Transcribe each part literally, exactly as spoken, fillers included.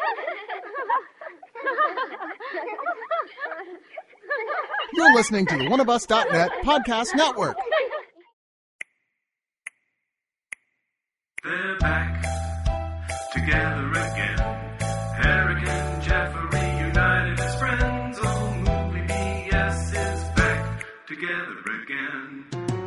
You're listening to the one of us dot net podcast network. They're back together again. Eric and Jeffrey united as friends. Oh, Movie B S is back together again.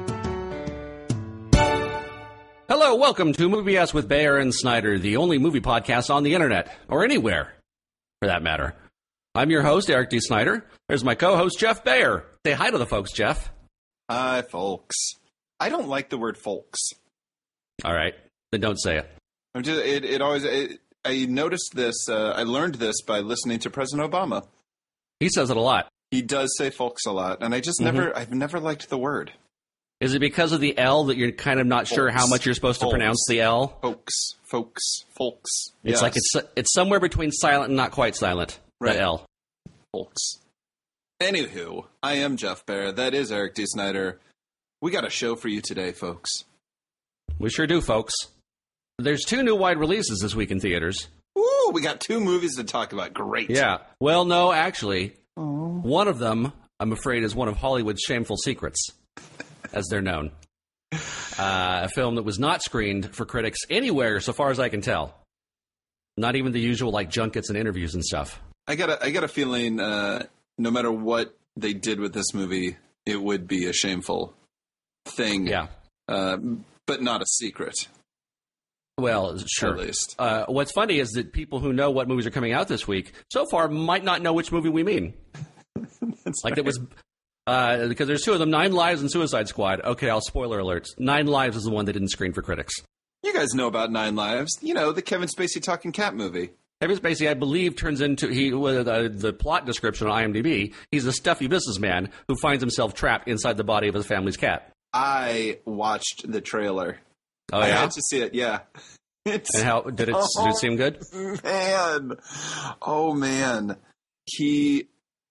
Hello, welcome to Movie B S with Bayer and Snyder, the only movie podcast on the internet, or anywhere, for that matter. I'm your host, Eric D. Snyder. There's my co-host, Jeff Bayer. Say hi to the folks, Jeff. Hi, folks. I don't like the word folks. All right, then don't say it. I'm just, it, it always. It, I noticed this. Uh, I learned this by listening to President Obama. He says it a lot. He does say folks a lot, and I just Mm-hmm. never. I've never liked the word. Is it because of the L that you're kind of not sure Folks. how much you're supposed to Folks. pronounce the L? Folks, folks, folks. It's Yes. like it's it's somewhere between silent and not quite silent. Right. The L. folks. Anywho, I am Jeff Baer. That is Eric D. Snyder. We got a show for you today, folks. We sure do, folks. There's two new wide releases this week in theaters. Ooh, we got two movies to talk about. Great. Yeah. Well, no, actually, one of them, I'm afraid, is one of Hollywood's shameful secrets, as they're known. Uh, a film that was not screened for critics anywhere, so far as I can tell. Not even the usual, like, junkets and interviews and stuff. I got a, I got a feeling uh, no matter what they did with this movie, it would be a shameful thing. Yeah. Uh, but not a secret, Well, sure. at least. Uh, what's funny is that people who know what movies are coming out this week so far might not know which movie we mean. That's Like right. it was, uh, because there's two of them, Nine Lives and Suicide Squad. Okay, I'll spoiler alerts. Nine Lives is the one that didn't screen for critics. You guys know about Nine Lives. You know, the Kevin Spacey talking cat movie. Kevin Spacey, I believe, turns into, he with uh, the plot description on IMDb, he's a stuffy businessman who finds himself trapped inside the body of his family's cat. I watched the trailer. Oh, I yeah? had to see it, yeah. It's, And how, did it, did it seem good? man. Oh, man. He,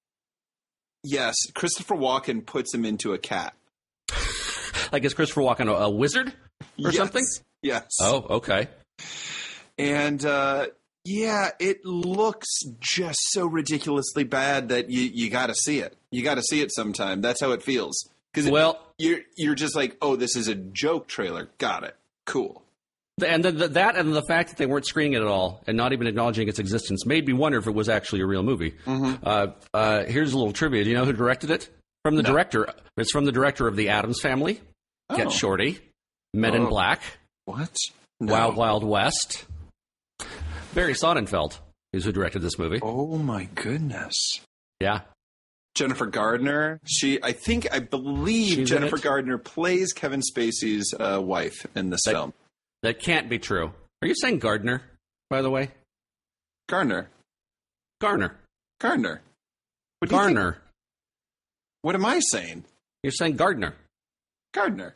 yes, Christopher Walken puts him into a cat. Like, is Christopher Walken a, a wizard or Yes. something? Yes. Oh, okay. And, uh, yeah, it looks just so ridiculously bad that you, you got to see it. You got to see it sometime. That's how it feels. Because Well, you're you're just like, oh, this is a joke trailer. Got it. Cool. and the, the, that and the fact that they weren't screening it at all and not even acknowledging its existence made me wonder if it was actually a real movie. Mm-hmm. Uh, uh, here's a little trivia. Do you know who directed it? From the No. director. It's from the director of The Addams Family, Oh. Get Shorty, Men in Oh. Black, What? No. Wild Wild West. Barry Sonnenfeld is who directed this movie. Oh my goodness. Yeah. Jennifer Gardner. She, I think, I believe She's in Jennifer it? Gardner plays Kevin Spacey's uh, wife in this That- film. That can't be true. Are you saying Gardner, by the way? Gardner. Garner. Gardner. What do you think? Garner. What am I saying? You're saying Gardner. Gardner.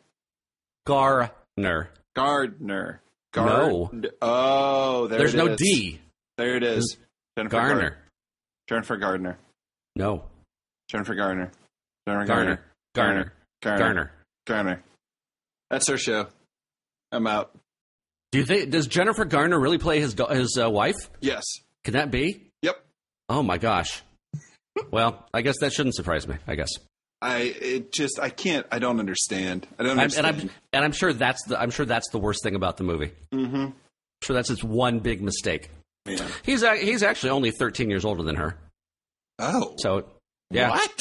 Garner. Gardner. No. Oh, there There's it no is. D. There it is. Jennifer Garner. Gardner. Jennifer Gardner. No. Jennifer Garner. Jennifer Garner. Garner. Garner. Garner. Garner. That's her show. I'm out. Do you think, does Jennifer Garner really play his do- his uh, wife? Yes. Can that be? Yep. Oh my gosh. Well, I guess that shouldn't surprise me. I guess, I it just I can't I don't understand. I don't I'm, and understand. I'm and I'm sure that's the I'm sure that's the worst thing about the movie. mm-hmm. I'm sure that's its one big mistake. Yeah. He's a- he's actually only thirteen years older than her. Oh. So yeah, What?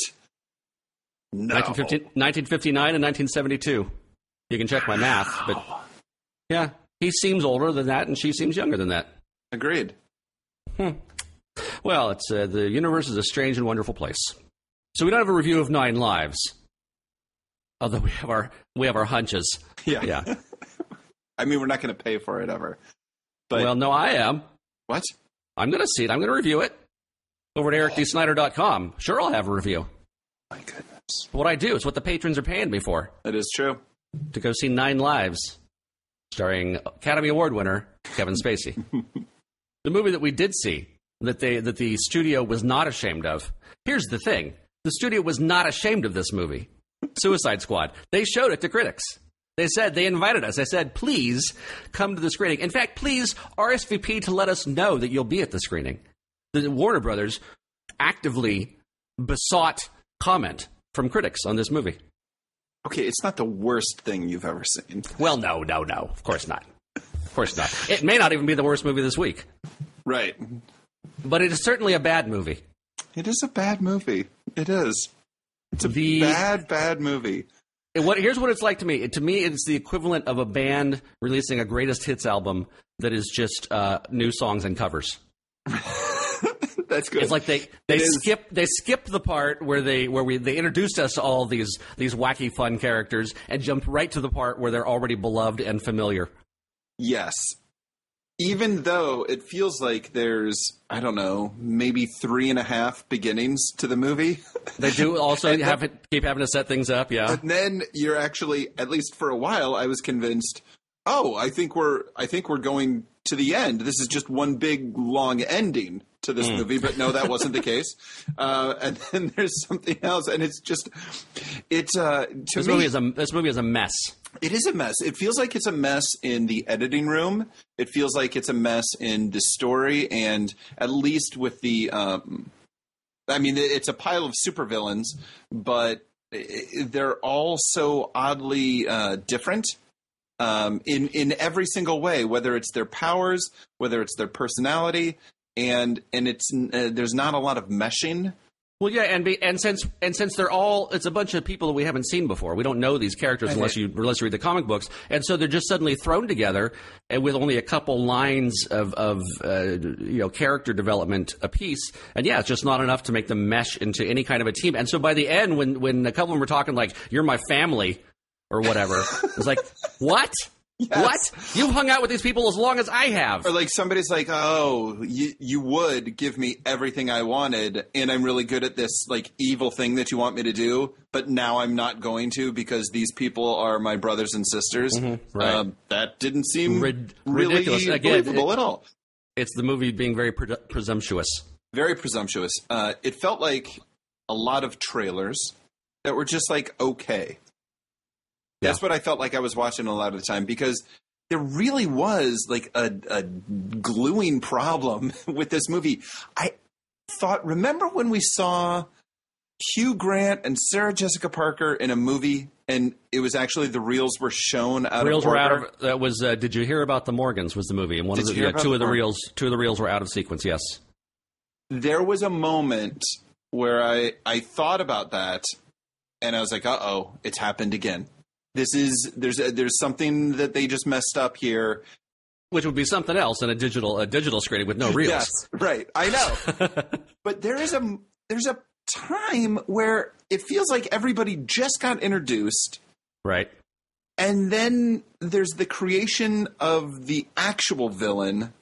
No. nineteen fifty, nineteen fifty-nine and nineteen seventy-two. You can check my math, but yeah, he seems older than that, and she seems younger than that. Agreed. Hmm. Well, it's uh, the universe is a strange and wonderful place. So we don't have a review of Nine Lives, although we have our we have our hunches. Yeah. Yeah. I mean, we're not going to pay for it ever. But Well, no, I am. what? I'm going to see it. I'm going to review it over at eric d snyder dot com. Sure, I'll have a review. My goodness. What I do is what the patrons are paying me for, That is true. to go see Nine Lives, starring Academy Award winner Kevin Spacey. The movie that we did see, that they that the studio was not ashamed of. Here's the thing. The studio was not ashamed of this movie, Suicide Squad. They showed it to critics. They said, they invited us. They said, please come to the screening. In fact, please R S V P to let us know that you'll be at the screening. The Warner Brothers actively besought comment from critics on this movie. Okay, it's not the worst thing you've ever seen. Well, no, no, no. Of course not. Of course not. It may not even be the worst movie this week. Right. But it is certainly a bad movie. It is a bad movie. It is. It's a The- bad, bad movie. And what, here's what it's like to me. To me, it's the equivalent of a band releasing a greatest hits album that is just uh, new songs and covers. That's good. It's like they they It is. skip they skip the part where they where we they introduced us to all these these wacky fun characters and jumped right to the part where they're already beloved and familiar. Yes. Even though it feels like there's, I don't know, maybe three and a half beginnings to the movie. They do also And have it, keep having to set things up, yeah. And then you're actually, at least for a while, I was convinced, oh, I think we're I think we're going to the end. This is just one big long ending to this movie, but no, that wasn't the case. Uh, and then there's something else, and it's just it's uh, to This me movie is a this movie is a mess. it is a mess. It feels like it's a mess in the editing room. It feels like it's a mess in the story, and at least with the, um, I mean, it's a pile of supervillains, but they're all so oddly uh, different. Um, in in every single way, whether it's their powers, whether it's their personality, and and it's uh, there's not a lot of meshing. Well, yeah, and be, and since and since they're all, it's a bunch of people that we haven't seen before. We don't know these characters Okay. unless you unless you read the comic books, and so they're just suddenly thrown together, and with only a couple lines of of uh, you know character development apiece. And yeah, it's just not enough to make them mesh into any kind of a team. And so by the end, when when a couple of them were talking like "You're my family" or whatever, it's like what? Yes. What? You've hung out with these people as long as I have. Or like somebody's like, oh, you, you would give me everything I wanted, and I'm really good at this like evil thing that you want me to do, but now I'm not going to because these people are my brothers and sisters. right. Um, that didn't seem Rid- really ridiculous. Again, believable it- at all. It's the movie being very pre- presumptuous. Very presumptuous. Uh, it felt like a lot of trailers that were just like okay. That's Yeah. what I felt like I was watching a lot of the time because there really was like a, a gluing problem with this movie. I thought, remember when we saw Hugh Grant and Sarah Jessica Parker in a movie and it was actually the reels were shown out Reels of were order? out of. That was. Uh, Did you hear about the Morgans? Was the movie and one Did of the you hear yeah, about two the of the Morgans? reels. Two of the reels were out of sequence. Yes. There was a moment where I, I thought about that and I was like, uh-oh, it's happened again. This is there's a, there's something that they just messed up here. Which would be something else in a digital a digital screening with no reels. Yes, right. I know. But there is a there's a time where it feels like everybody just got introduced, Right. and then there's the creation of the actual villain.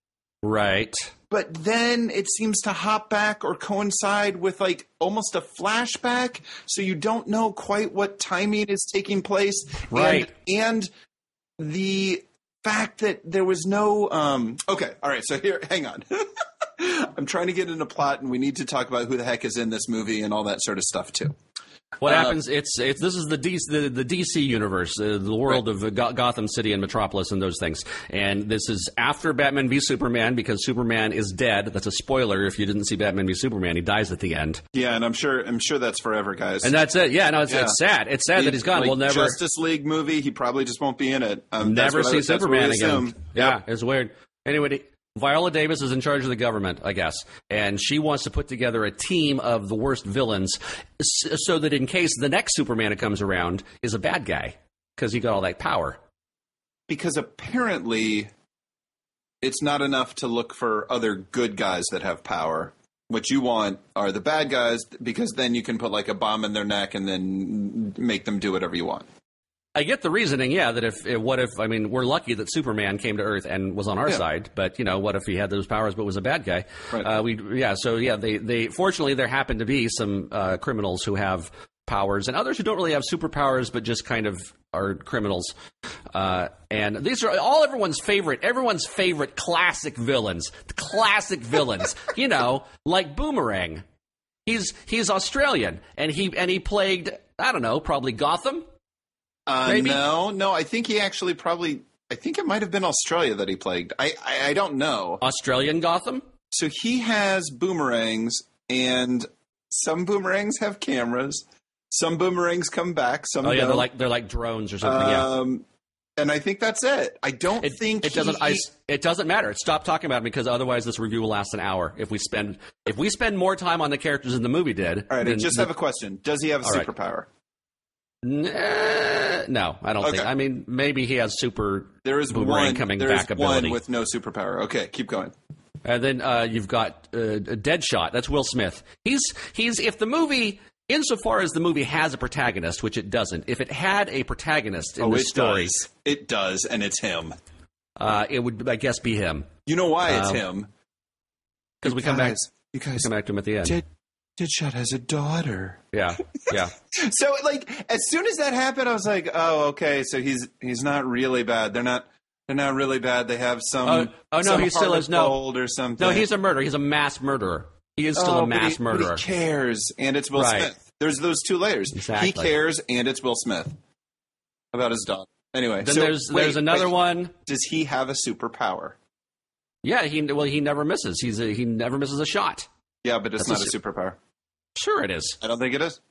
Right. But then it seems to hop back or coincide with like almost a flashback, so you don't know quite what timing is taking place. Right. And, and the fact that there was no um okay, all right, so here hang on. I'm trying to get into plot and we need to talk about who the heck is in this movie and all that sort of stuff too. What Uh, happens? It's it's this is the D, the, the D C universe, uh, the world Right. of uh, Go- Gotham City and Metropolis and those things. And this is after Batman v Superman because Superman is dead. That's a spoiler if you didn't see Batman v Superman. He dies at the end, Yeah, and I'm sure I'm sure that's forever, guys. and that's it. Yeah, no, it's, Yeah. it's sad. It's sad that he's gone. Like, we'll never Justice League movie, he probably just won't be in it. Um, that's never what I- see that's what Superman we again. assume. Yeah, Yep. it's weird. Anyway, Viola Davis is in charge of the government, I guess, and she wants to put together a team of the worst villains s- so that in case the next Superman that comes around is a bad guy because he got all that power. Because apparently it's not enough to look for other good guys that have power. What you want are the bad guys because then you can put like a bomb in their neck and then make them do whatever you want. I get the reasoning, yeah, that if, if what if I mean we're lucky that Superman came to Earth and was on our Yeah. side, but you know what if he had those powers but was a bad guy? Right. Uh, we yeah, so yeah, they they fortunately there happen to be some uh, criminals who have powers and others who don't really have superpowers but just kind of are criminals. Uh, and these are all everyone's favorite, everyone's favorite classic villains, classic villains. You know, like Boomerang. He's he's Australian and he and he plagued I don't know probably Gotham. Uh, Maybe? no, no. I think he actually probably. I think it might have been Australia that he plagued. I, I, I don't know. Australian Gotham? So he has boomerangs, and some boomerangs have cameras. Some boomerangs come back. Some Oh yeah, don't. they're like they're like drones or something. yeah. Um, and I think that's it. I don't It, think it doesn't. he- I, it doesn't matter. Stop talking about it because otherwise this review will last an hour. If we spend if we spend more time on the characters than the movie did. All right, I then just the- have a question. Does he have a All right. superpower? Nah, no, I don't think. Okay. I mean, maybe he has super There is boomerang one coming there back is one ability. with no superpower. Okay, keep going. And then uh, you've got uh, Deadshot. That's Will Smith. He's he's if the movie, insofar as the movie has a protagonist, which it doesn't. If it had a protagonist in Oh, the it story, does. It does, and it's him. uh, it would, I guess, be him You know why it's Um, him? because we come back You guys, come back to him at the end. Dead, Deadshot has a daughter. Yeah, yeah. So, like, as soon as that happened, I was like, "Oh, okay. So he's he's not really bad. They're not they're not really bad. They have some. Oh, oh, no, some he still heart is- of no. gold or something. No, he's a murderer. He's a mass murderer. He is still Oh, a mass but he, but murderer. he cares, and it's Will Right. Smith. There's those two layers. Exactly. He cares, and it's Will Smith about his daughter. Anyway, Then so, there's wait, there's another wait. one. Does he have a superpower? Yeah, he well he never misses. He's a, he never misses a shot. Yeah, but it's That's not a a su- superpower. Sure, it is. I don't think it is.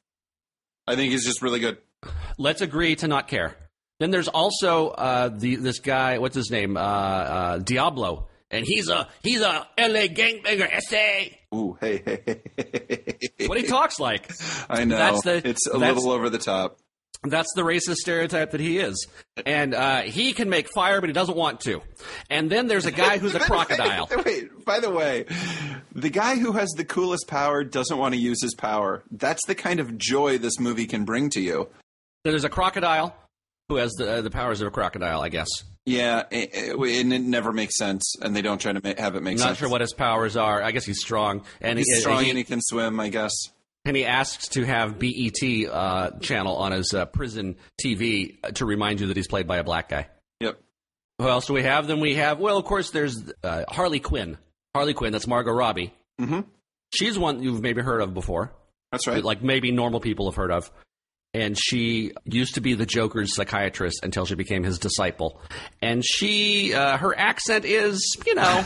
I think he's just really good. Let's agree to not care. Then there's also uh, the this guy. What's his name? Uh, uh, Diablo, and he's a he's a L A gangbanger. S A. Ooh, hey, hey, hey, hey, hey. What he talks like. I know. That's the- it's a that's- little over the top. That's the racist stereotype that he is. And uh, he can make fire, but he doesn't want to. And then there's a guy who's a crocodile. Wait, wait, by the way, the guy who has the coolest power doesn't want to use his power. That's the kind of joy this movie can bring to you. There's a crocodile who has the, uh, the powers of a crocodile, I guess. Yeah, it, it, and it never makes sense, and they don't try to ma- have it make I'm sense. not sure what his powers are. I guess he's strong. And He's he, strong he- and he can swim, I guess. And he asks to have B E T uh, channel on his uh, prison T V to remind you that he's played by a black guy. Yep. Who else do we have? Then we have, well, of course, there's uh, Harley Quinn. Harley Quinn, that's Margot Robbie. Mm-hmm. She's one you've maybe heard of before. That's right. Like maybe normal people have heard of. And she used to be the Joker's psychiatrist until she became his disciple. And she, uh, her accent is, you know,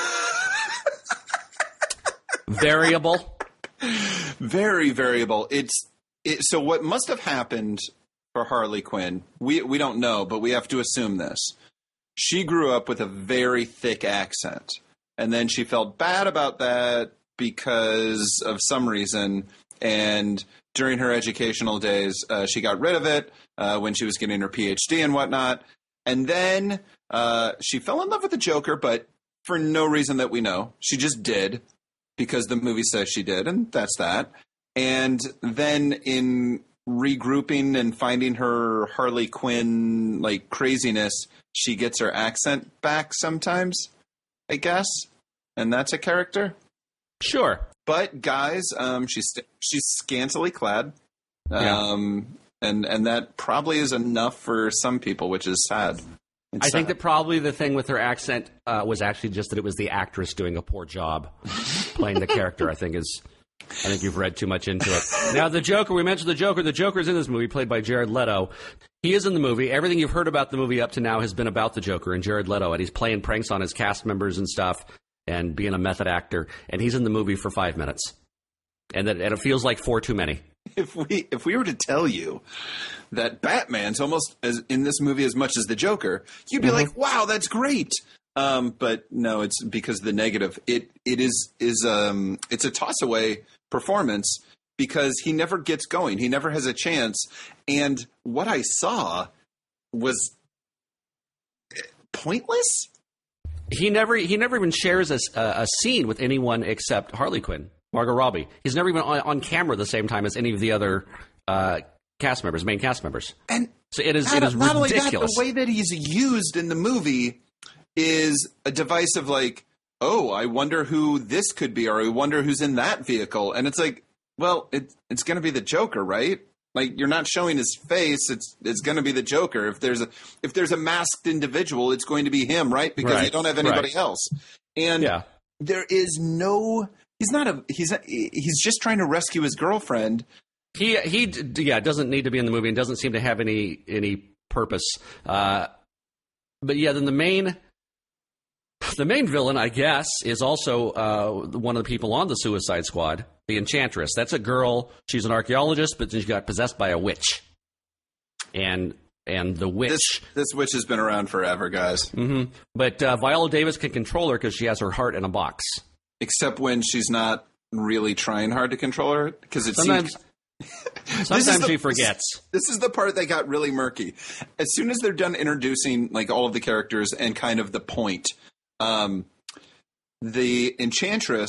variable. Very variable. It's it, so what must have happened for Harley Quinn. We we don't know, but we have to assume this. She grew up with a very thick accent, and then she felt bad about that because of some reason. And during her educational days, uh, she got rid of it uh, when she was getting her P H D and whatnot. And then uh, she fell in love with the Joker, but for no reason that we know. She just did. Because the movie says she did, and that's that. And then in regrouping and finding her Harley Quinn like craziness, she gets her accent back sometimes, I guess, and that's a character. Sure. But guys, um, she's st- she's scantily clad, Yeah. um, and and that probably is enough for some people, which is sad. It's I think sad. that probably the thing with her accent uh, was actually just that it was the actress doing a poor job playing the character. I think is, I think you've read too much into it. Now the Joker, we mentioned the Joker. The Joker is in this movie, played by Jared Leto. He is in the movie. Everything you've heard about the movie up to now has been about the Joker and Jared Leto, and he's playing pranks on his cast members and stuff, and being a method actor. And he's in the movie for five minutes, and that and it feels like four too many. If we if we were to tell you that Batman's almost as in this movie as much as the Joker, you'd be Mm-hmm. like, "Wow, that's great." Um, but no, it's because the negative. It it is is um it's a toss away performance because he never gets going. He never has a chance. And what I saw was pointless. He never he never even shares a, a scene with anyone except Harley Quinn, Margot Robbie. He's never even on, on camera at the same time as any of the other uh, cast members, main cast members. And So it is not, it is not only that, ridiculous. the way that he's used in the movie is a device of like, oh, I wonder who this could be, or I wonder who's in that vehicle. And it's like, well, it, it's going to be the Joker, right? Like, you're not showing his face. It's it's going to be the Joker. If there's a if there's a masked individual, it's going to be him, right? Because Right, you don't have anybody right. else. And Yeah. there is no. He's not a. He's a, he's just trying to rescue his girlfriend, He he d- yeah doesn't need to be in the movie and doesn't seem to have any any purpose. Uh, but yeah, then the main the main villain, I guess, is also uh, one of the people on the Suicide Squad, the Enchantress. That's a girl. She's an archaeologist, but she got possessed by a witch. And and the witch. This, this witch has been around forever, guys. Mm-hmm. But uh, Viola Davis can control her because she has her heart in a box. Except when she's not really trying hard to control her, because it Sometimes. seems. Sometimes the, she forgets. This is the part that got really murky. As soon as they're done introducing like all of the characters and kind of the point, um, the Enchantress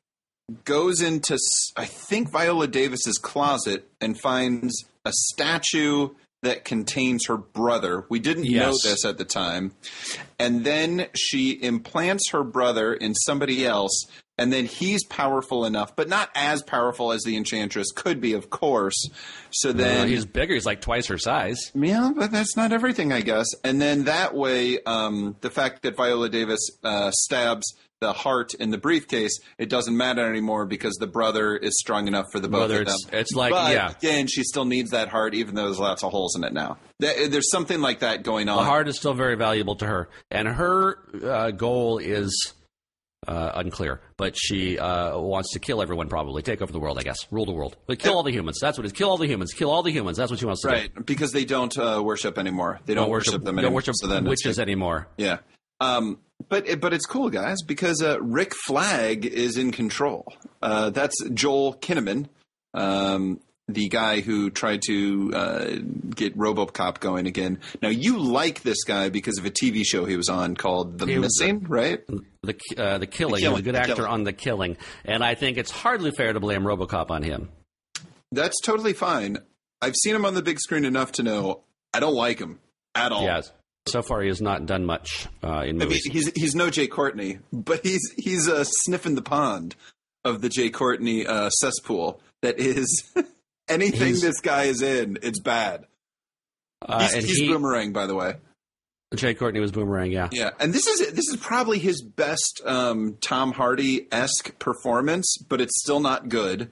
goes into, I think, Viola Davis's closet and finds a statue that contains her brother. We didn't Yes. know this at the time. And then she implants her brother in somebody else, and then he's powerful enough, but not as powerful as the Enchantress could be, of course. So then Uh, he's bigger. He's like twice her size. yeah, but that's not everything, I guess. And then that way, um, the fact that Viola Davis uh, stabs the heart in the briefcase, it doesn't matter anymore because the brother is strong enough for the both Whether of them. it's it's like but yeah, again, she still needs that heart, even though there's lots of holes in it now. That, there's something like that going on. the heart is still very valuable to her, and her uh, goal is uh, unclear. But she uh, wants to kill everyone, probably take over the world, I guess, rule the world, but kill all the humans. That's what it is. Kill all the humans. Kill all the humans. That's what she wants to do. Right, because they don't uh, worship anymore. They don't, Don't worship, worship them don't anymore. worship so then it's witches like- anymore. Yeah. Um, but it, but it's cool, guys, because uh, Rick Flag is in control. Uh, that's Joel Kinnaman, um, the guy who tried to uh, get RoboCop going again. Now, you like this guy because of a T V show he was on called The He was- Missing, right? The uh, the killing. He was a Killing, good The actor Killing. on The Killing, and I think it's hardly fair to blame RoboCop on him. That's totally fine. I've seen him on the big screen enough to know I don't like him at all. Yes. So far, he has not done much uh, in I mean, movies. he's he's no Jay Courtney, but he's he's uh, sniffing the pond of the Jay Courtney uh, cesspool. That is anything He's- this guy is in, it's bad. uh, He's, and he's he, Boomerang, by the way. Jay Courtney was Boomerang. Yeah. Yeah, and this is this is probably his best um, Tom Hardy esque performance, but it's still not good.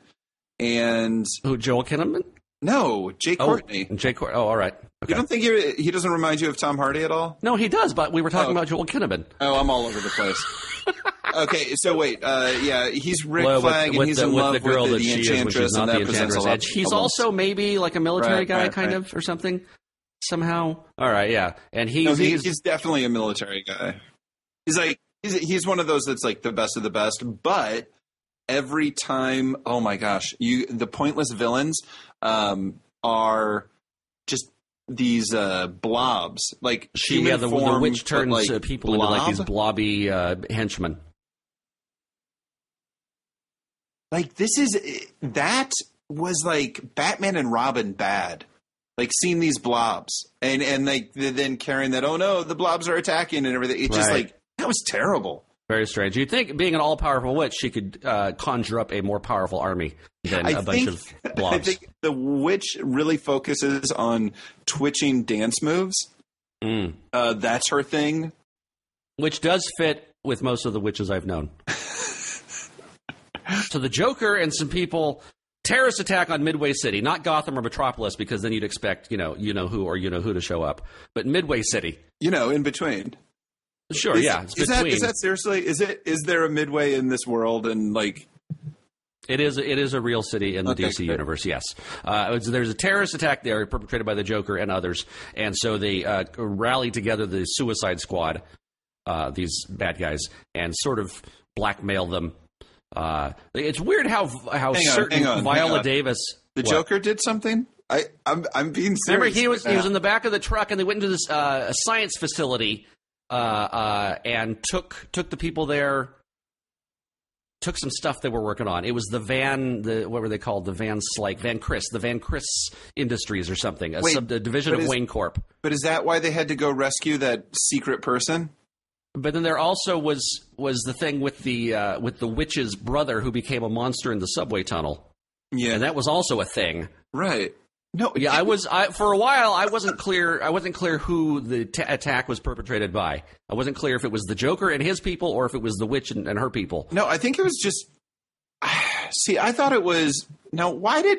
And Who? Joel Kinnaman? no, Jay Courtney. Oh, Jay Courtney. Oh, all right. You Okay. don't think he he doesn't remind you of Tom Hardy at all? No, he does. But we were talking Oh. about Joel Kinnaman. Oh, I'm all over the place. Okay, so wait, uh, yeah, he's Rick Well, Flag, and with, he's the, in with love the girl with the, that the she is when Enchantress, she's not and the that presents Enchantress. a lot And she's of also maybe like a military Right, guy, right, kind right. of, or something, somehow. All right, yeah. And he's, No, he, he's, he's definitely a military guy. He's like he's he's one of those that's like the best of the best. But every time, oh my gosh, you the pointless villains um, are just these uh, blobs, like she, human yeah, the, the form, witch but, turns like, uh, people into like these blob. blobby uh, henchmen. Like this is that was like Batman and Robin bad. Like seeing these blobs and and like then carrying that, oh no, the blobs are attacking and everything. It's just Right. like that was terrible. Very strange. You'd think, being an all-powerful witch, she could uh, conjure up a more powerful army than I a bunch think, of blobs. I think the witch really focuses on twitching dance moves. Mm. Uh, that's her thing. Which does fit with most of the witches I've known. So the Joker and some people, terrorist attack on Midway City, not Gotham or Metropolis, because then you'd expect, you know, you know who or you know who to show up, but Midway City. You know, in between. Sure, Is, yeah, it's is that between. is that seriously? Is it is there a Midway in this world? And like, It is. It is a real city in the Okay, D C good. universe. Yes, uh, it's- there's a terrorist attack there perpetrated by the Joker and others, and so they uh, rally together the Suicide Squad, uh, these bad guys, and sort of blackmail them. Uh, it's weird how how Hang on, certain hang on, hang Viola on. Davis. the What? Joker did something. I I'm I'm being Remember, serious. he was right he was now. in the back of the truck, and they went into this uh, a science facility, uh, uh, and took took the people there. Took some stuff they were working on. It was the Van, the what were they called? The Van Slyke, Van Chris, the Van Chris Industries or something, a, Wait, sub, a division but of is- Wayne Corp. But is that why they had to go rescue that secret person? But then there also was was the thing with the uh, with the witch's brother who became a monster in the subway tunnel, Yeah, and that was also a thing. right. No, Yeah, I was I, for a while. I wasn't clear. I wasn't clear who the t- attack was perpetrated by. I wasn't clear if it was the Joker and his people, or if it was the witch and, and her people. No, I think it was just. See, I thought it was. Now, why did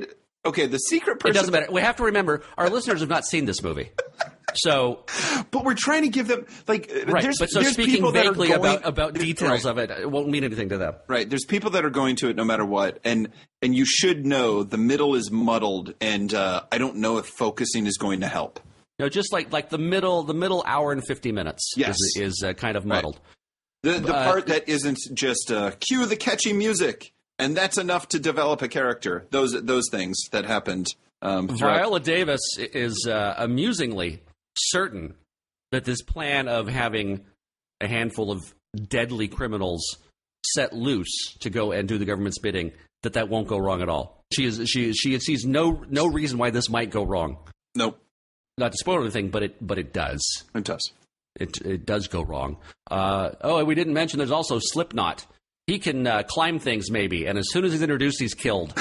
okay, the secret person. It doesn't matter. We have to remember our listeners have not seen this movie. So, but we're trying to give them like right. There's, but so there's speaking people that are vaguely going, about about details right. of it, it won't mean anything to them. Right. There's people that are going to it no matter what, and and you should know the middle is muddled, and uh, I don't know if focusing is going to help. No, just like like the middle the middle hour and fifty minutes yes. is is uh, kind of muddled. Right. The the uh, part that isn't just uh, cue the catchy music, and that's enough to develop a character. Those those things that happened. Um, Viola Davis is uh, amusingly certain that this plan of having a handful of deadly criminals set loose to go and do the government's bidding, that that won't go wrong at all. She is she she sees no no reason why this might go wrong. Nope. Not to spoil anything, but it but it does. It does. It it does go wrong. Uh, oh, and we didn't mention there's also Slipknot. He can uh, climb things maybe, and as soon as he's introduced, he's killed.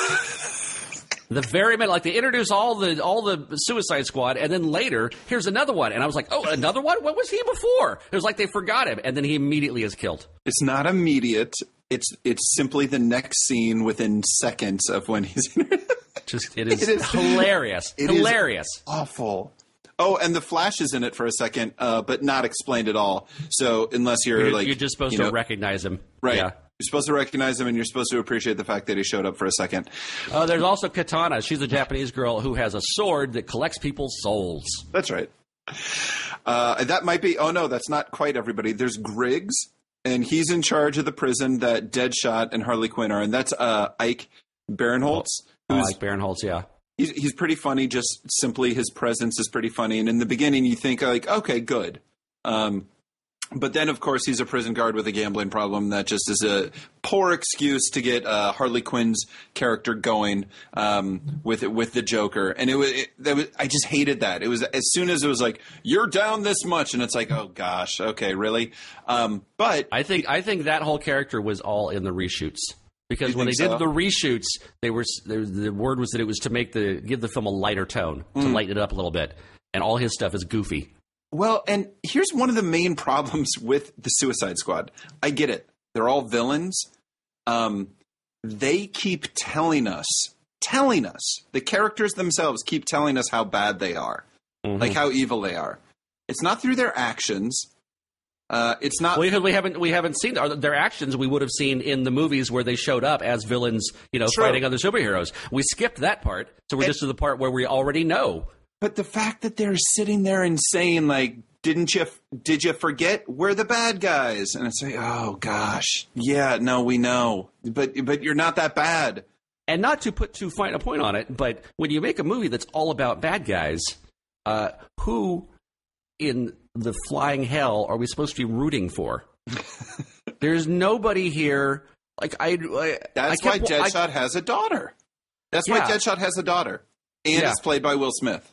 The very minute, like they introduce all the all the Suicide Squad, and then later here's another one, and I was like, oh, another one? What was he before? It was like they forgot him, and then he immediately is killed. It's not immediate. It's it's simply the next scene within seconds of when he's. Just it is, it is hilarious, it hilarious, is awful. Oh, and the Flash is in it for a second, uh, but not explained at all. So unless you're, you're like, you're just supposed you to know, recognize him, right? Yeah. You're supposed to recognize him, and you're supposed to appreciate the fact that he showed up for a second. Uh, there's also Katana. She's a Japanese girl who has a sword that collects people's souls. That's right. Uh, that might be. Oh no, that's not quite everybody. There's Griggs, and he's in charge of the prison that Deadshot and Harley Quinn are, and that's uh, Ike Barinholtz. Oh, Ike Barinholtz, yeah. He's he's pretty funny. Just simply his presence is pretty funny. And in the beginning, you think like, okay, good. Um, but then, of course, he's a prison guard with a gambling problem. That just is a poor excuse to get uh, Harley Quinn's character going um, with with the Joker. And it was, it, that was I just hated that. It was as soon as it was like, you're down this much, and it's like, oh gosh, okay, really. Um, but I think I think that whole character was all in the reshoots. Because you when they so? did the reshoots, they were they, the word was that it was to make the give the film a lighter tone, to Mm. lighten it up a little bit. And all his stuff is goofy. Well, and here's one of the main problems with the Suicide Squad. I get it. They're all villains. Um, they keep telling us, telling us, the characters themselves keep telling us how bad they are, Mm-hmm. like how evil they are. It's not through their actions. Uh, it's not. Well, because we haven't we haven't seen their, their actions. We would have seen in the movies where they showed up as villains, you know, True. fighting other superheroes. We skipped that part, so we're And- just to the part where we already know. But the fact that they're sitting there and saying, like, didn't you, did you forget we're the bad guys? And it's like, oh gosh, yeah, no, we know, but but you're not that bad. And not to put too fine a point on it, but when you make a movie that's all about bad guys, uh, who in the flying hell are we supposed to be rooting for? There's nobody here. Like I, I That's I why kept, Deadshot I, has a daughter. That's Yeah. why Deadshot has a daughter, and Yeah. it's played by Will Smith.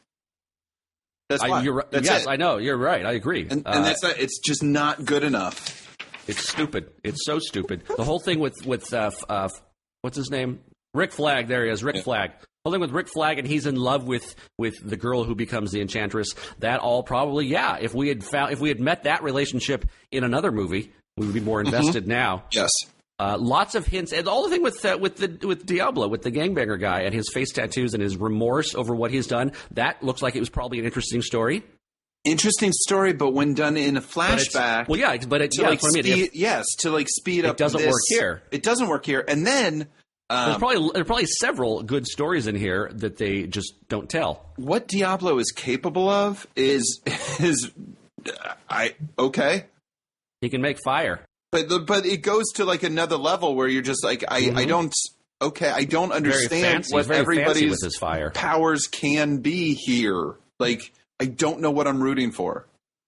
That's why. I, you're, right. That's yes, it. I know. You're right. I agree. And, Uh, and that's not. It's just not good enough. It's stupid. It's so stupid. The whole thing with with uh, f- uh, f- what's his name? Rick Flag. There he is. Rick Yeah. Flag. The whole thing with Rick Flag, and he's in love with with the girl who becomes the Enchantress. That all probably, yeah. If we had found, if we had met that relationship in another movie, we would be more invested now. Yes. Uh, lots of hints, and all the thing with uh, with the with Diablo, with the gangbanger guy, and his face tattoos and his remorse over what he's done. That looks like it was probably an interesting story. Interesting story, but when done in a But it's- flashback, well, yeah, but it, to yeah, like that's what I mean. speed, If- yes, to like speed It up. doesn't this, work here. It doesn't work here, and then. There's Um, probably there are probably several good stories in here that they just don't tell. what Diablo is capable of is is I okay. He can make fire. But the, but it goes to like another level where you're just like I, I don't okay I don't Mm-hmm. Very understand fancy. what very fancy everybody's with his fire. powers can be here. Like I don't know what I'm rooting for.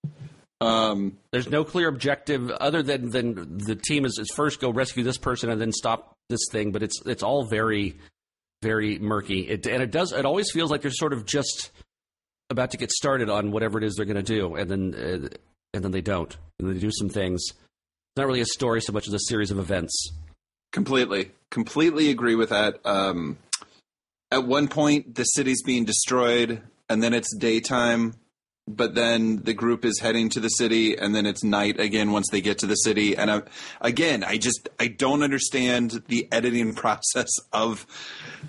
Um, There's no clear objective other than than the team is, is first go rescue this person and then stop this thing. But it's it's all very very murky. It, and it does it always feels like they're sort of just about to get started on whatever it is they're going to do, and then uh, and then they don't, and then they do some things. It's not really a story so much as a series of events. completely, completely agree with that. Um, at one point, the city's being destroyed, and then it's daytime. But then the group is heading to the city, and then it's night again once they get to the city. And I, again, I just I don't understand the editing process of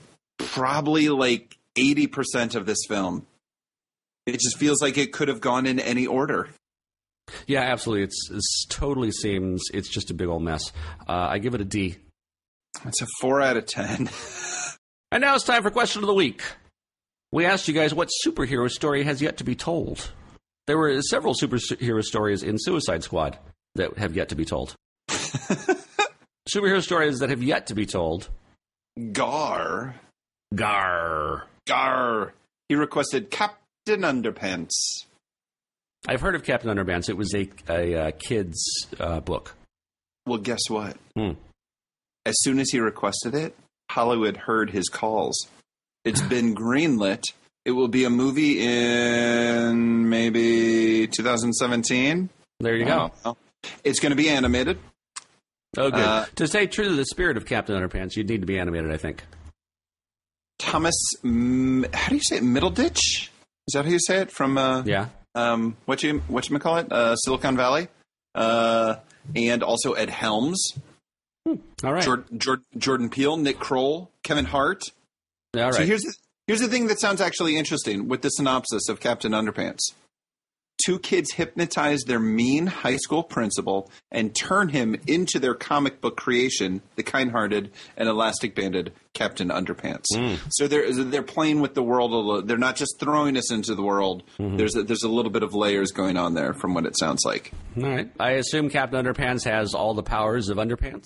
probably like eighty percent of this film. It just feels like it could have gone in any order. Yeah, absolutely. It's, it's totally seems it's just a big old mess. Uh, I give it a D. It's a four out of ten. And now it's time for Question of the Week. We asked you guys what superhero story has yet to be told. There were several superhero stories in Suicide Squad that have yet to be told. Superhero stories that have yet to be told. Gar. Gar. Gar. He requested Captain Underpants. I've heard of Captain Underpants. It was a, a, a kid's uh, book. Well, guess what? Hmm. As soon as he requested it, Hollywood heard his calls. It's been greenlit. It will be a movie in maybe two thousand seventeen. There you go. Oh, it's going to be animated. Oh, good. Uh, to stay true to the spirit of Captain Underpants, you'd need to be animated, I think. Thomas, how do you say it? Middleditch? Is that how you say it? From uh, yeah. Um, what you what you call it? Uh, Silicon Valley, uh, and also Ed Helms. Hmm. All right. Jordan, Jordan, Jordan Peele, Nick Kroll, Kevin Hart. All right. So here's the, here's the thing that sounds actually interesting with the synopsis of Captain Underpants. Two kids hypnotize their mean high school principal and turn him into their comic book creation, the kind-hearted and elastic-banded Captain Underpants. Mm. So they're they're playing with the world a little. They're not just throwing us into the world. Mm-hmm. There's a, there's a little bit of layers going on there from what it sounds like. All right. I assume Captain Underpants has all the powers of underpants?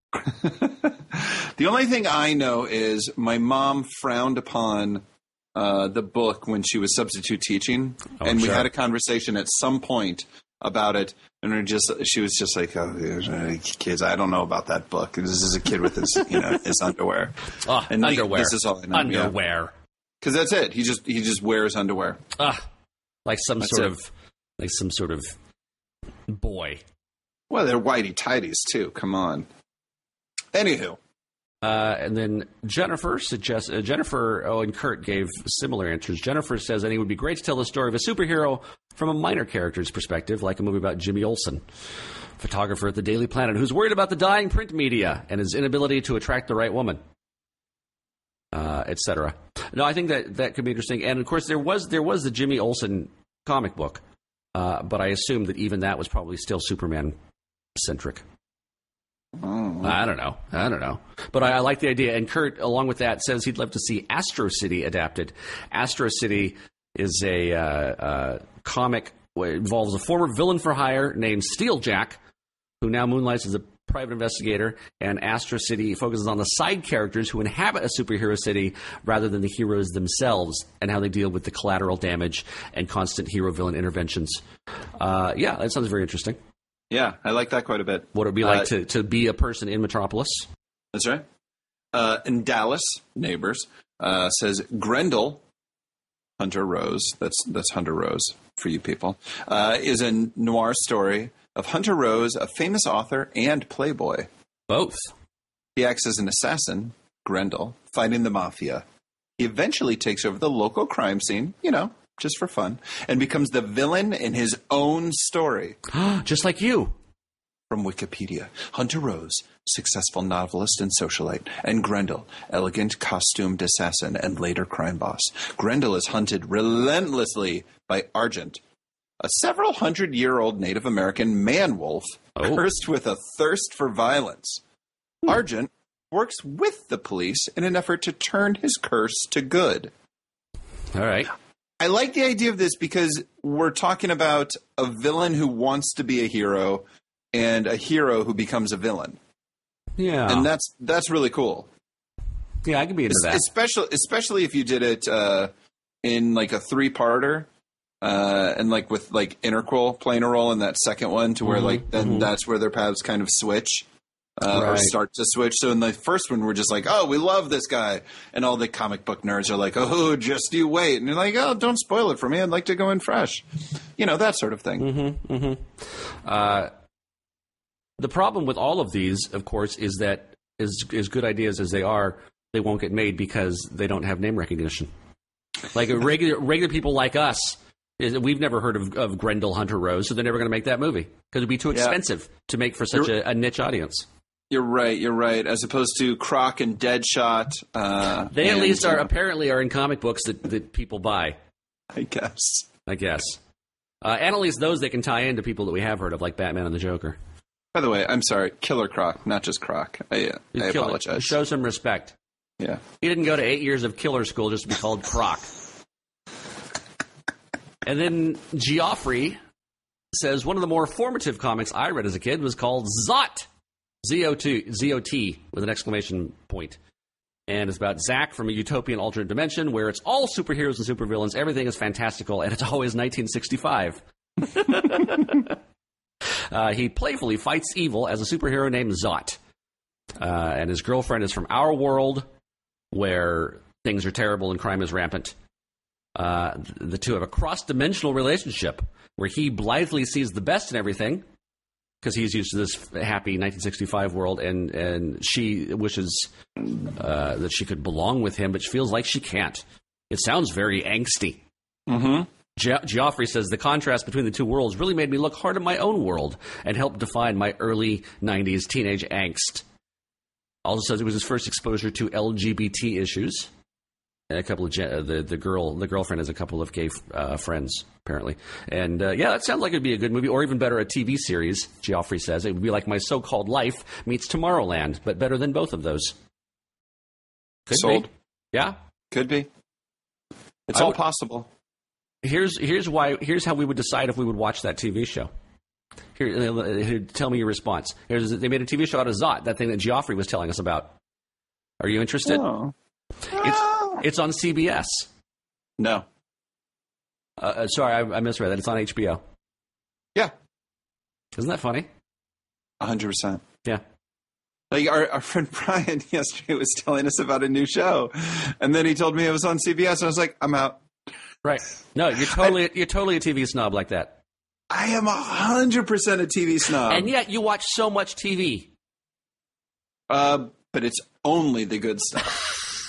The only thing I know is my mom frowned upon uh, the book when she was substitute teaching, oh, and we sure. had a conversation at some point about it. And we just she was just like, "Oh, kids, I don't know about that book. This is a kid with his, you know, his underwear. Oh, and underwear. This is all I know. Underwear. Because yeah. that's it. He just he just wears underwear. Ah, like some that's sort it. of like some sort of boy. Well, they're whitey tighties too. Come on. Anywho. Uh, and then Jennifer suggests, uh, Jennifer, oh, and Kurt gave similar answers. Jennifer says, I think it would be great to tell the story of a superhero from a minor character's perspective, like a movie about Jimmy Olsen, photographer at the Daily Planet, who's worried about the dying print media and his inability to attract the right woman, uh, et cetera. No, I think that that could be interesting. And of course, there was there was the Jimmy Olsen comic book, uh, but I assume that even that was probably still Superman centric. Oh. I don't know. I don't know. But I, I like the idea. And Kurt, along with that, says he'd love to see Astro City adapted. Astro City is a uh, uh, comic that involves a former villain for hire named Steeljack, who now moonlights as a private investigator. And Astro City focuses on the side characters who inhabit a superhero city rather than the heroes themselves, and how they deal with the collateral damage and constant hero-villain interventions. Uh, yeah, that sounds very interesting. Yeah, I like that quite a bit. What it would be like uh, to, to be a person in Metropolis. That's right. Uh, in Dallas, Neighbors, uh, says Grendel, Hunter Rose, that's that's Hunter Rose for you people, uh, is a noir story of Hunter Rose, a famous author and playboy. Both. He acts as an assassin, Grendel, fighting the mafia. He eventually takes over the local crime scene, you know, just for fun, and becomes the villain in his own story. Just like you. From Wikipedia, Hunter Rose, successful novelist and socialite, and Grendel, elegant costumed assassin and later crime boss. Grendel is hunted relentlessly by Argent, a several hundred-year-old Native American man-wolf oh. cursed with a thirst for violence. Hmm. Argent works with the police in an effort to turn his curse to good. All right. I like the idea of this because we're talking about a villain who wants to be a hero and a hero who becomes a villain. Yeah. And that's that's really cool. Yeah, I can be into that. Especially, especially if you did it uh, in like a three-parter uh, and like with like Interquel playing a role in that second one to where mm-hmm, like then mm-hmm. that's where their paths kind of switch. Uh, right. Or start to switch. So in the first one, we're just like, oh, we love this guy. And all the comic book nerds are like, oh, just you wait. And you're like, oh, don't spoil it for me. I'd like to go in fresh. You know, that sort of thing. Mm-hmm, mm-hmm. Uh, the problem with all of these, of course, is that as, as good ideas as they are, they won't get made because they don't have name recognition. Like regular regular people like us, we've never heard of, of Grendel Hunter Rose, so they're never going to make that movie because it would be too expensive yeah. to make for such a, a niche audience. You're right. You're right. As opposed to Croc and Deadshot. Uh, they at and, least are uh, apparently are in comic books that, that people buy. I guess. I guess. Uh, and at least those they can tie into people that we have heard of, like Batman and the Joker. By the way, I'm sorry. Killer Croc, not just Croc. I, uh, I Kill- apologize. Show some respect. Yeah. He didn't go to eight years of killer school just to be called Croc. And then Geoffrey says, one of the more formative comics I read as a kid was called Zot. Z O T, Z O T with an exclamation point. And it's about Zack from a utopian alternate dimension where it's all superheroes and supervillains. Everything is fantastical, and it's always nineteen sixty-five. uh, he playfully fights evil as a superhero named Zot. Uh, and his girlfriend is from our world, where things are terrible and crime is rampant. Uh, the two have a cross-dimensional relationship where he blithely sees the best in everything because he's used to this happy nineteen sixty-five world, and, and she wishes uh, that she could belong with him, but she feels like she can't. It sounds very angsty. Mm-hmm. Ge- Geoffrey says, the contrast between the two worlds really made me look hard at my own world and helped define my early nineties teenage angst. Also says it was his first exposure to L G B T issues. And a couple of gen- uh, the the girl the girlfriend has a couple of gay uh, friends apparently, and uh, yeah, that sounds like it'd be a good movie, or even better, a T V series. Geoffrey says it would be like My So-Called Life meets Tomorrowland, but better than both of those. Could Sold. be. Yeah, Could be. It's I all would- possible. Here's here's why. Here's how we would decide if we would watch that T V show. Here, uh, here tell me your response. Here's, they made a T V show out of Zot, that thing that Geoffrey was telling us about. Are you interested? Oh. It's it's on C B S. No. Uh, uh, sorry, I, I misread that. It's on H B O. Yeah. Isn't that funny? one hundred percent. Yeah. Like our, our friend Brian yesterday was telling us about a new show, and then he told me it was on C B S, and I was like, I'm out. Right. No, you're totally you're totally a T V snob like that. I am one hundred percent a T V snob. And yet you watch so much T V. Uh, but it's only the good stuff.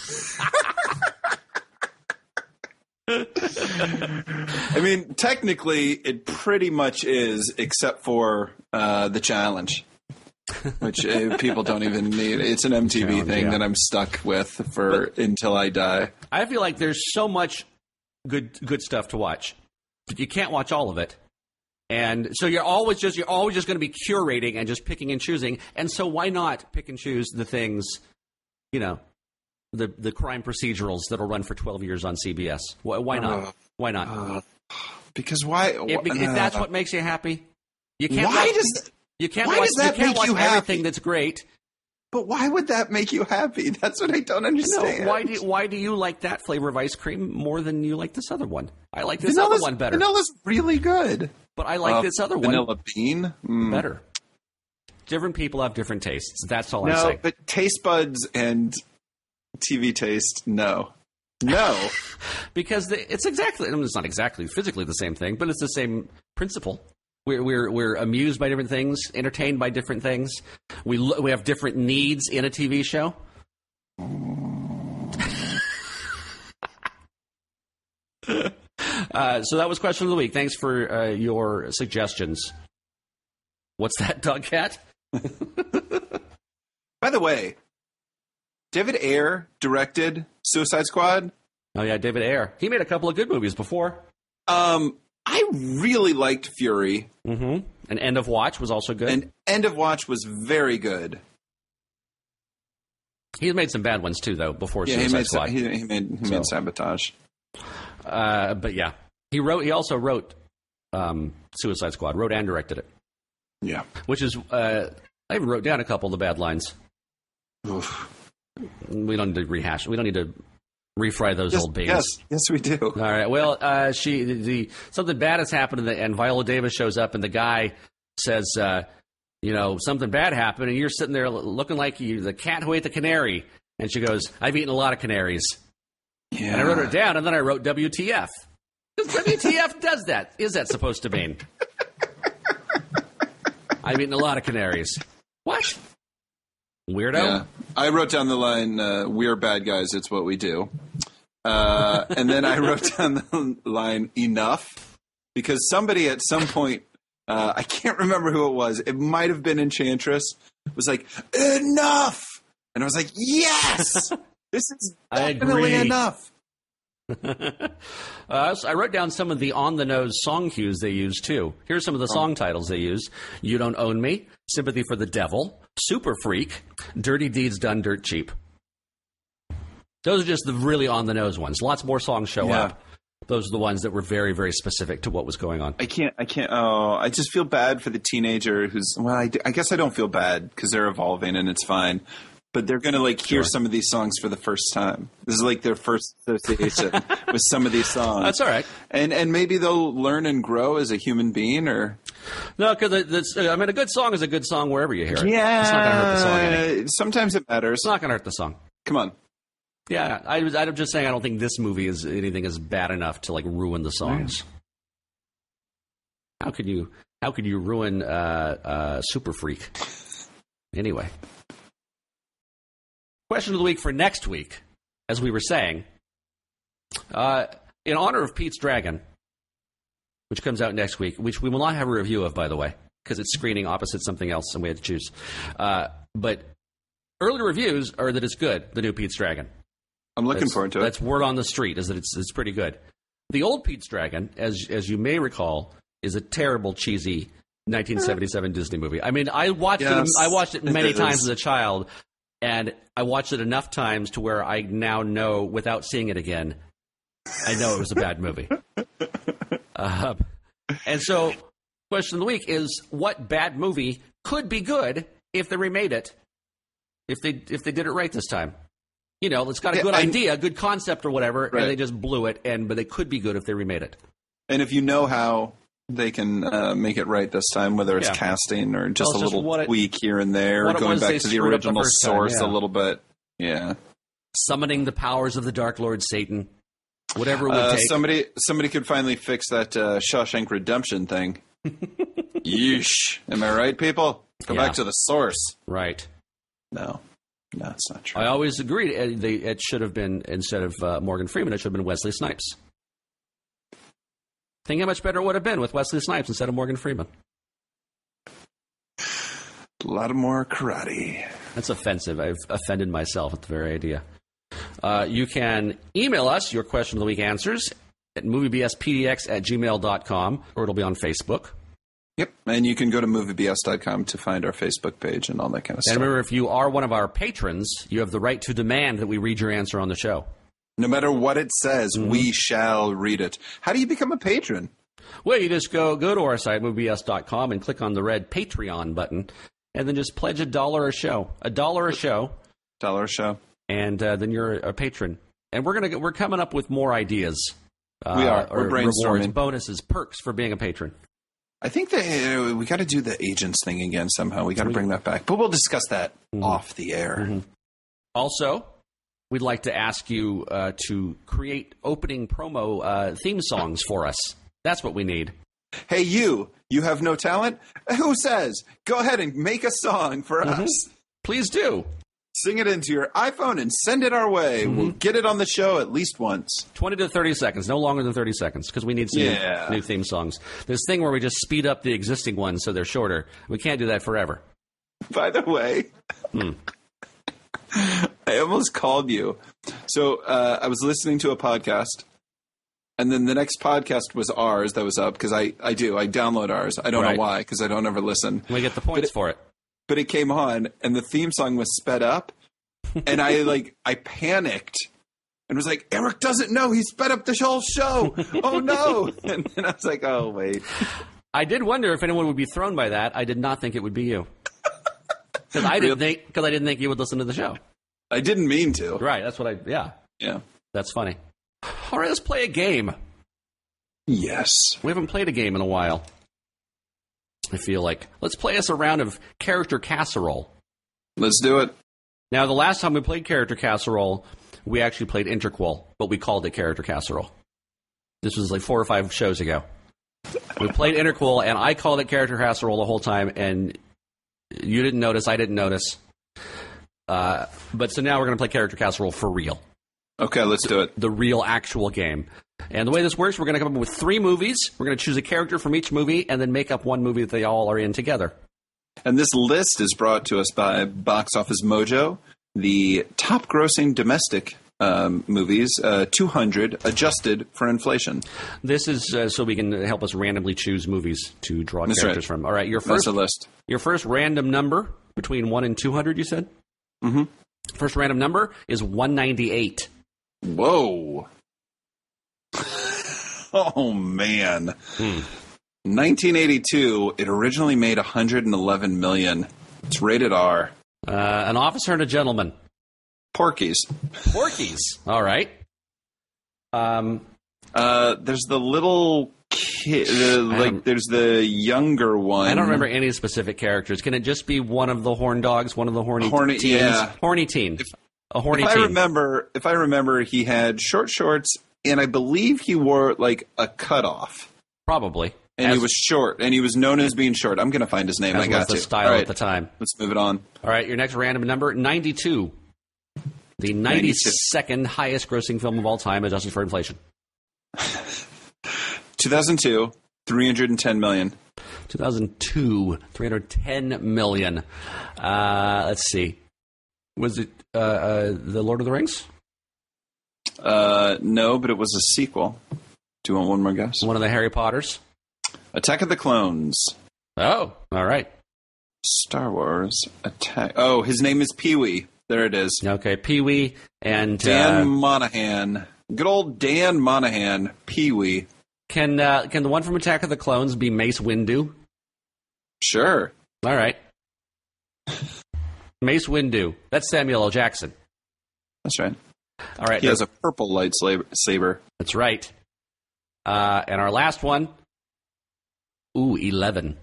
I mean, technically, it pretty much is, except for uh, the challenge, which uh, people don't even need. It's an M T V Challenge, thing yeah. that I'm stuck with for until I die. I feel like there's so much good good stuff to watch, but you can't watch all of it. And so you're always just you're always just going to be curating and just picking and choosing. And so why not pick and choose the things, you know, the the crime procedurals that'll run for twelve years on C B S? Why, why not? Uh, Why not? Uh, because why? if, wh- if that's uh, what makes you happy, you can't. Why watch, does? you can't why watch, does that you can't make watch you everything happy? that's great. But why would that make you happy? That's what I don't No, understand. why do why do you like that flavor of ice cream more than you like this other one? I like this Vanilla's, other one better, Vanilla's really good. but I like Uh, this other one Vanilla bean mm. better. Different people have different tastes. That's all I'm No, saying. but taste buds and T V taste, no, no. Because the, it's exactly, I mean, it's not exactly physically the same thing, but it's the same principle. We're we're we're amused by different things, entertained by different things. We lo- we have different needs in a T V show. uh, so that was question of the week. Thanks for uh, your suggestions. What's that, dog cat? By the way, David Ayer directed Suicide Squad. Oh yeah, David Ayer. He made a couple of good movies before. Um, I really liked Fury, Mm-hmm. And End of Watch was also good. and End of Watch was very good. He's made some bad ones too, though. Before Yeah, he Suicide made, Squad. he, he made he So. made Sabotage. Uh, but yeah, he wrote. He also wrote um, Suicide Squad. Wrote and directed it, Yeah. which is uh, I even wrote down a couple of the bad lines. Oof. We don't need to rehash. We don't need to refry those Yes, old beans. yes, yes, we do. All right. Well, uh, she the, the something bad has happened, and, the, and Viola Davis shows up, and the guy says, uh, "You know, something bad happened," and you're sitting there looking like you the cat who ate the canary. And she goes, "I've eaten a lot of canaries." Yeah. And I wrote it down, and then I wrote W T F. W T F does that? Is that supposed to mean? I've eaten a lot of canaries. What? Weirdo? Yeah. I wrote down the line, uh, "We're bad guys, it's what we do." Uh, and then I wrote down the line, "Enough," because somebody at some point Uh, I can't remember who it was. It might have been Enchantress. It was like, enough! And I was like, yes! This is definitely enough. uh, so I wrote down some of the on-the-nose song cues they use, too. Here's some of the song titles they use. You Don't Own Me, Sympathy for the Devil, Super Freak, Dirty Deeds Done Dirt Cheap. Those are just the really on-the-nose ones. Lots more songs show Yeah. up. Those are the ones that were very, very specific to what was going on. I can't, I can't, oh, I just feel bad for the teenager who's, well, I, I guess I don't feel bad because they're evolving and it's fine. But they're going to, like, hear Sure. some of these songs for the first time. This is, like, their first association with some of these songs. That's all right. And and maybe they'll learn and grow as a human being, or... No, because I mean, a good song is a good song wherever you hear it. Yeah. It's not going to hurt the song any. Sometimes it matters. It's not going to hurt the song. Come on. Yeah, I was. I'm just saying. I don't think this movie is anything is bad enough to like ruin the songs. How could you? How could you ruin uh, uh, Super Freak? Anyway, question of the week for next week, as we were saying, uh, in honor of Pete's Dragon, which comes out next week, which we will not have a review of, by the way, because it's screening opposite something else, and we had to choose. Uh, but early reviews are that it's good. The new Pete's Dragon. I'm looking That's, forward to it. That's word on the street, is that it's it's pretty good. The old Pete's Dragon, as as you may recall, is a terrible, cheesy nineteen seventy-seven Disney movie. I mean, I watched Yes, it. I watched it many it times is. as a child, and I watched it enough times to where I now know, without seeing it again, I know it was a bad movie. uh, and so, question of the week is: what bad movie could be good if they remade it? If they if they did it right this time? You know, it's got a Yeah, good I- idea, good concept or whatever, Right. and they just blew it. And but they could be good if they remade it. And if you know how they can uh, make it right this time, whether it's Yeah. casting or just Well, it's a just little what it- tweak here and there, what it going was they back to the screwed up the original first time, source yeah. a little bit. Yeah. Summoning the powers of the Dark Lord Satan, whatever it would Uh, take. somebody somebody could finally fix that uh, Shawshank Redemption thing. Yeesh. Am I right, people? Go Yeah. back to the source. Right. No. No, it's not true. I always agreed it, they, it should have been, instead of uh, Morgan Freeman, it should have been Wesley Snipes. Think how much better it would have been with Wesley Snipes instead of Morgan Freeman. A lot of more karate. That's offensive. I've offended myself at the very idea. Uh, you can email us your question of the week answers at moviebspdx at gmail dot com, or it'll be on Facebook. Yep. And you can go to movie b s dot com to find our Facebook page and all that kind of And stuff. remember, if you are one of our patrons, you have the right to demand that we read your answer on the show. No matter what it says, Mm-hmm. we shall read it. How do you become a patron? Well, you just go go to our site, movie b s dot com, and click on the red Patreon button, and then just pledge a dollar a show. A dollar a show, Dollar show. and uh, then you're a patron. And we're gonna we're coming up with more ideas. Uh, We are. or We're brainstorming. rewards, bonuses, perks for being a patron. I think that uh, we got to do the agents thing again somehow. We got to bring that back. But we'll discuss that Mm-hmm. off the air. Also, we'd like to ask you uh, to create opening promo uh, theme songs for us. That's what we need. Hey, you, you have no talent? Who says? Go ahead and make a song for Mm-hmm. us. Please do. Sing it into your iPhone and send it our way. Mm-hmm. We'll get it on the show at least once. twenty to thirty seconds, no longer than thirty seconds, because we need some Yeah. new, new theme songs. This thing where we just speed up the existing ones so they're shorter. We can't do that forever. By the way, Hmm. I almost called you. So uh, I was listening to a podcast, and then the next podcast was ours that was up, because I, I do. I download ours. I don't Right. know why, because I don't ever listen. We get the points it- for it. But it came on, and the theme song was sped up, and I like I panicked and was like, Eric doesn't know he sped up the whole show. Oh no! And then I was like, oh wait. I did wonder if anyone would be thrown by that. I did not think it would be you. Because I didn't think because I didn't think you would listen to the show. I didn't mean to. Right. That's what I. Yeah. Yeah. That's funny. All right. Let's play a game. Yes. We haven't played a game in a while. I feel like let's play us a round of Character Casserole. Let's do it. Now, the last time we played Character Casserole, we actually played Interquel, but we called it Character Casserole. This was like four or five shows ago. We played Interquel, and I called it Character Casserole the whole time, and you didn't notice, I didn't notice. Uh, but so now we're going to play Character Casserole for real. Okay, let's do it. The real, actual game. And the way this works, we're going to come up with three movies. We're going to choose a character from each movie and then make up one movie that they all are in together. And this list is brought to us by Box Office Mojo, the top-grossing domestic um, movies, uh, two hundred, adjusted for inflation. This is uh, so we can help us randomly choose movies to draw That's characters right. from. All right, your first That's a list. Your first random number between one and two hundred. You said. Mm-hmm. First random number is one ninety-eight. Whoa. Oh, man. Hmm. nineteen eighty-two, it originally made one hundred eleven million dollars. It's rated R. Uh, an officer and a gentleman. Porky's. Porky's. All right. Um, Uh, there's the little kid, uh, like, there's the younger one. I don't remember any specific characters. Can it just be one of the horn dogs, one of the horny Horny- teens? yeah. Horny teen. If, a horny if teen. I remember, if I remember, he had short shorts, and I believe he wore, like, a cutoff. Probably. And as, he was short, and he was known as being short. I'm going to find his name. as I got was the to. style All right, at the time. let's move it on. All right, your next random number, ninety-two. The ninety-second highest grossing film of all time, adjusted for inflation. two thousand two, three hundred ten million. two thousand two, three hundred ten million. Uh, let's see. Was it uh, uh, The Lord of the Rings? Uh, no, but it was a sequel. Do you want one more guess? One of the Harry Potters? Attack of the Clones. Oh, all right. Star Wars. Attack. Oh, his name is Pee-wee. There it is. Okay, Pee-wee and... Dan uh, Monahan. Good old Dan Monahan. Pee-wee. Can uh, can the one from Attack of the Clones be Mace Windu? Sure. All right. Mace Windu. That's Samuel L. Jackson. That's right. All right. He has a purple lightsaber. That's right. Uh, and our last one. Ooh, eleven.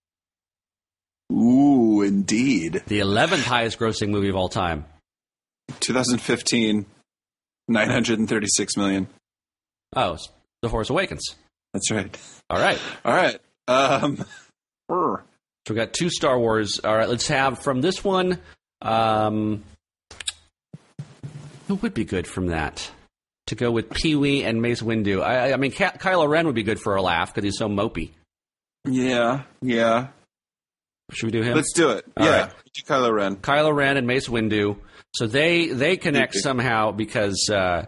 Ooh, indeed. The eleventh highest grossing movie of all time. twenty fifteen, nine hundred thirty-six million. Oh, it's The Force Awakens. That's right. All right. All right. Um, brr. So we got two Star Wars. All right, let's have from this one. Um, who would be good from that? To go with Pee-wee and Mace Windu. I, I mean, Ky- Kylo Ren would be good for a laugh because he's so mopey. Yeah, yeah. Should we do him? Let's do it. All yeah. right. Kylo Ren. Kylo Ren and Mace Windu. So they they connect somehow because, uh,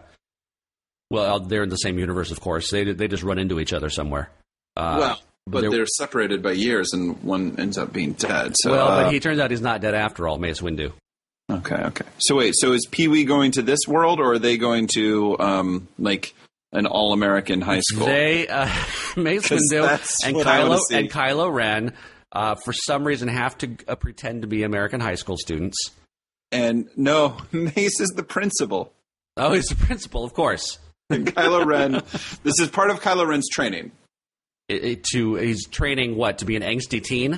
well, they're in the same universe, of course. They they just run into each other somewhere. Uh, Well, but they're- they're, separated by years, and one ends up being dead. So, well, uh, but he turns out he's not dead after all, Mace Windu. okay, okay. So wait, so is Pee-wee going to this world, or are they going to um, like an all-American high school? They uh, Mace 'Cause Windu that's and what I wanna Kylo see. and Kylo Ren, uh, for some reason, have to uh, pretend to be American high school students. And no, Mace is the principal. Oh, he's the principal, of course. And Kylo Ren, this is part of Kylo Ren's training. It, it- to he's training what to be an angsty teen.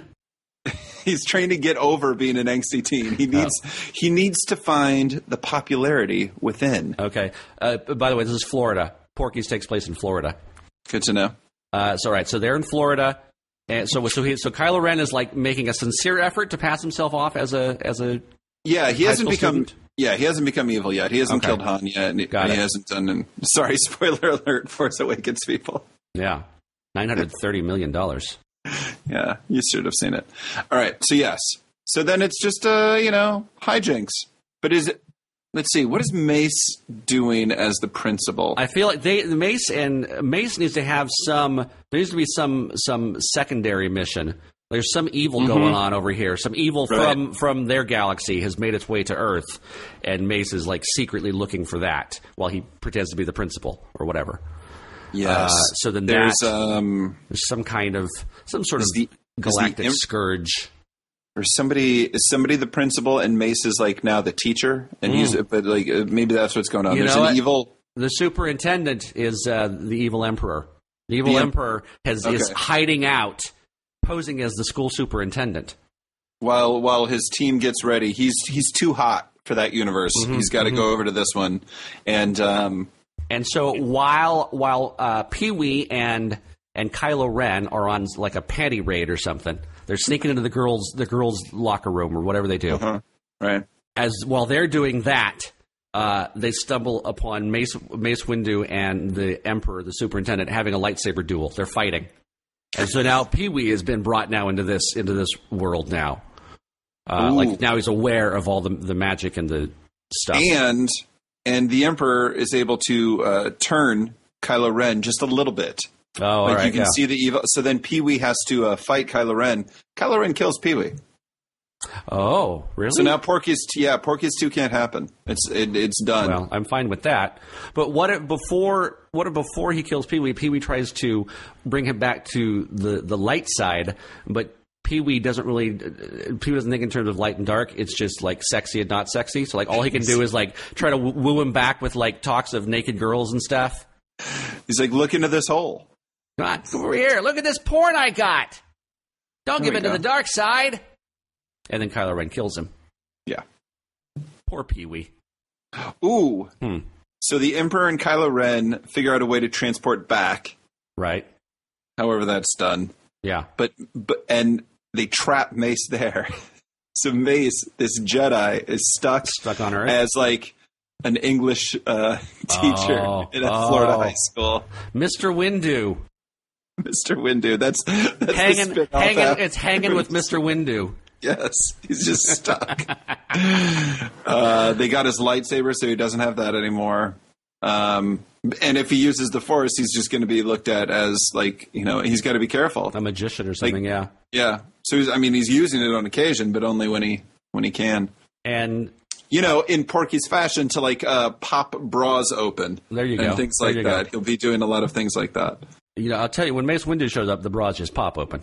He's trying to get over being an angsty teen. He needs Oh. he needs to find the popularity within. Okay. Uh, by the way, this is Florida. Porky's takes place in Florida. Good to know. Uh, so, all right. So they're in Florida, and so so he so Kylo Ren is like making a sincere effort to pass himself off as a as a Yeah, he high hasn't school become. student? Yeah, he hasn't become evil yet. He hasn't Okay. killed Han yet, and he, Got he it. hasn't done. An, sorry, spoiler alert: Force Awakens people. yeah nine hundred thirty million dollars. Yeah, you should have seen it. All right, so yes, so then it's just uh, you know hijinks. But is it? Let's see, what is Mace doing as the principal? I feel like they Mace and Mace needs to have some. There needs to be some some secondary mission. There's some evil going on over here. Some evil Right. from from their galaxy has made its way to Earth, and Mace is like secretly looking for that while he pretends to be the principal or whatever. yes. uh, so then there's that- um, There's some kind of some sort Is of the- galactic is the imp- scourge. or somebody is somebody the principal, and Mace is like now the teacher, and he's but like uh, maybe that's what's going on. You There's know an what? evil. The superintendent is uh, the evil emperor. The evil The em- emperor has is Okay. hiding out, posing as the school superintendent. While while his team gets ready, he's he's too hot for that universe. Mm-hmm, He's got to go over to this one, and um, And so while while uh, Pee-wee and and Kylo Ren are on like a panty raid or something, they're sneaking into the girls the girls' locker room or whatever they do. uh, right. As while they're doing that, uh, they stumble upon Mace, Mace Windu and the Emperor, the superintendent, having a lightsaber duel. They're fighting. And so now Pee-wee has been brought now into this into this world now. Uh, like now he's aware of all the the magic and the stuff. And and the Emperor is able to uh, turn Kylo Ren just a little bit. Oh, all like right, you can yeah. see the evil. So then Pee-wee has to uh, fight Kylo Ren. Kylo Ren kills Pee-wee. Oh, really? So now Porky's t- yeah, Porky's two can't happen. It's it, it's done. Well, I'm fine with that. But what if before what if before he kills Pee-wee, Pee-wee tries to bring him back to the, the light side, but Pee-wee doesn't really Pee-wee doesn't think in terms of light and dark. It's just like sexy and not sexy. So like all he can do is like try to woo him back with like talks of naked girls and stuff. He's like, look into this hole. Come on, come over here. Look at this porn I got. Don't There give we in to go. the dark side. And then Kylo Ren kills him. Yeah. Poor Pee-wee. Ooh. Hmm. So the Emperor and Kylo Ren figure out a way to transport back. Right. However that's done. Yeah. But but and they trap Mace there. So Mace, this Jedi, is stuck Stuck on Earth. as like an English uh, teacher Oh, in a oh. Florida high school. Mister Windu. Mister Windu. That's, that's the Hanging, spin-off hanging, after- it's hanging with Mister Windu. Yes, he's just stuck. uh, they got his lightsaber, so he doesn't have that anymore. Um, and if he uses the Force, he's just going to be looked at as like, you know, he's got to be careful. A magician or something, Like- yeah. Yeah. So he's, I mean, he's using it on occasion, but only when he when he can. And You know, in Porky's fashion, to like uh, pop bras open. There you and go. things There like you go. that. He'll be doing a lot of things like that. you know, I'll tell you, when Mace Windu shows up, the bras just pop open.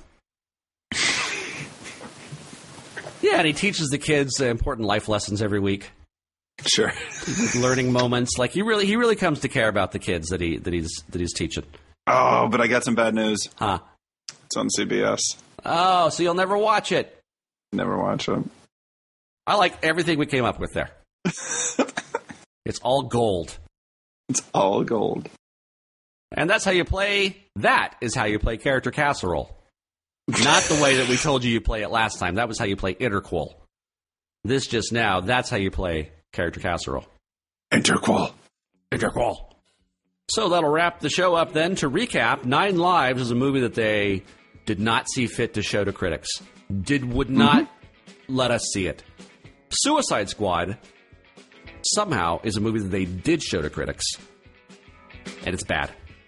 Yeah, and he teaches the kids uh, important life lessons every week. Sure. Learning moments. Like he really he really comes to care about the kids that he that he's that he's teaching. Oh, but I got some bad news. Huh. It's on C B S. Oh, so you'll never watch it. Never watch it. I like everything we came up with there. It's all gold. It's all gold. And that's how you play. That is how you play Character Casserole. Not the way that we told you you play it last time. That was how you play Interquel. This just now, that's how you play Character Casserole. Interquel. Interquel. So that'll wrap the show up then. To recap, Nine Lives is a movie that they did not see fit to show to critics. Did would not let us see it. Suicide Squad somehow is a movie that they did show to critics. And it's bad.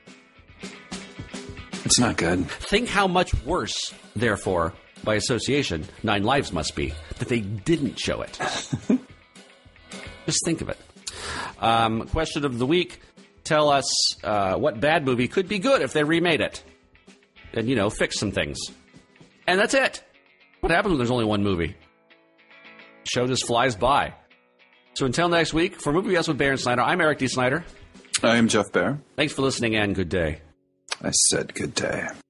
It's not good. Think how much worse, therefore, by association, Nine Lives must be, that they didn't show it. Just think of it. Um, question of the week. Tell us uh, what bad movie could be good if they remade it. And, you know, fix some things. And that's it. What happens when there's only one movie? The show just flies by. So until next week, for Movie Yes with Bear and Snyder, I'm Eric D. Snyder. I am Jeff Bear. Thanks for listening and good day. I said good day.